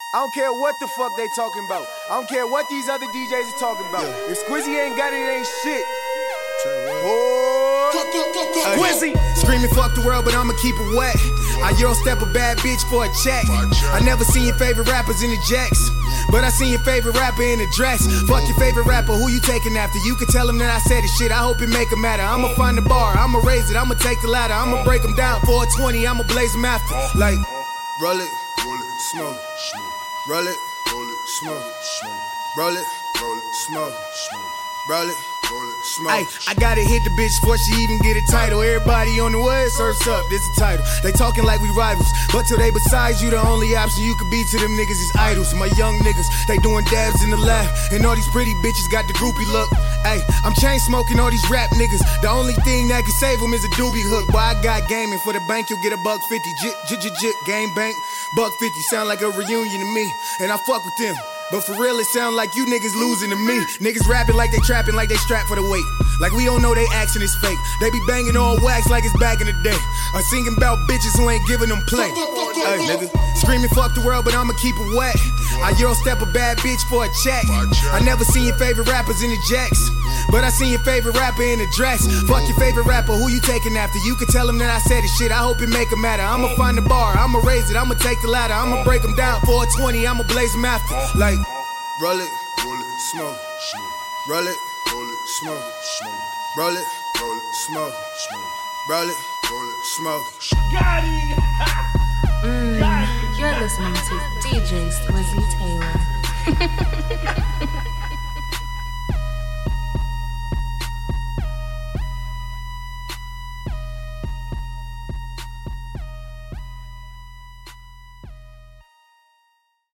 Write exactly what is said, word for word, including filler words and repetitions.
I don't care what the fuck they talking about. I don't care what these other D Js are talking about. Yeah. If Squizzy ain't got it, it ain't shit. Oh, Squizzy screaming fuck the world, but I'ma keep it wet. I Euro step a bad bitch for a check. I never seen your favorite rappers in the jacks, but I seen your favorite rapper in a dress. Fuck your favorite rapper, who you taking after? You can tell him that I said this shit, I hope it make him matter. I'ma find the bar, I'ma raise it, I'ma take the ladder, I'ma break him down. four twenty, I'ma blaze him after. Like, roll it, smoke, roll it, smoke, roll it, smoke, roll it. Ay, I gotta hit the bitch before she even get a title. Everybody on the way, surfs up, this a title. They talking like we rivals, but till they besides you, the only option you could be to them niggas is idols. My young niggas, they doing dabs in the lab, and all these pretty bitches got the groupie look. Ay, I'm chain smoking all these rap niggas. The only thing that can save them is a doobie hook. Boy, I got gaming for the bank, you'll get a buck fifty. Jit, jit, jit, jit, game bank, buck fifty. Sound like a reunion to me, and I fuck with them. But for real, it sound like you niggas losing to me. Niggas rapping like they trapping, like they strapped for the weight. Like we don't know they action is fake. They be banging on wax like it's back in the day. Or singing about bitches who ain't giving them play. Hey, nigga, screaming fuck the world, but I'ma keep it wet. I Euro step a bad bitch for a check. I never seen your favorite rappers in the jacks, but I seen your favorite rapper in a dress. Fuck your favorite rapper, who you taking after? You can tell him that I said this shit, I hope it make him matter. I'ma find the bar, I'ma raise it, I'ma take the ladder, I'ma break him down. four twenty, I'ma blaze him after. Like, roll it, smoke, roll it, smoke, roll it, smoke, roll it, smoke. Got it! Mm, you're listening to D J Squizzy Taylor.